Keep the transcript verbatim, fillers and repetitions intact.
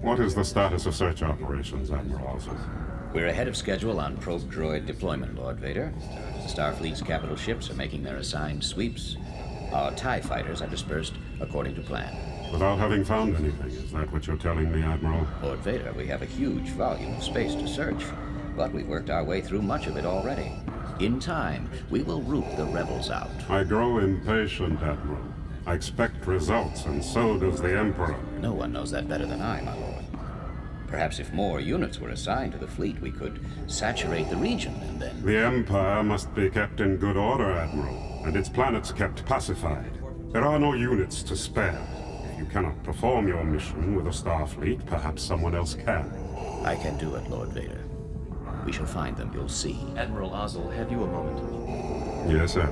What is the status of search operations, Admiral Ozzel? We're ahead of schedule on probe droid deployment, Lord Vader. The Starfleet's capital ships are making their assigned sweeps. Our TIE fighters are dispersed according to plan. Without having found anything, is that what you're telling me, Admiral? Lord Vader, we have a huge volume of space to search, but we've worked our way through much of it already. In time, we will root the rebels out. I grow impatient, Admiral. I expect results, and so does the Emperor. No one knows that better than I, my lord. Perhaps if more units were assigned to the fleet, we could saturate the region, and then... The Empire must be kept in good order, Admiral, and its planets kept pacified. There are no units to spare. If you cannot perform your mission with a Starfleet, perhaps someone else can. I can do it, Lord Vader. We shall find them, you'll see. Admiral Ozzel, have you a moment? Yes, sir.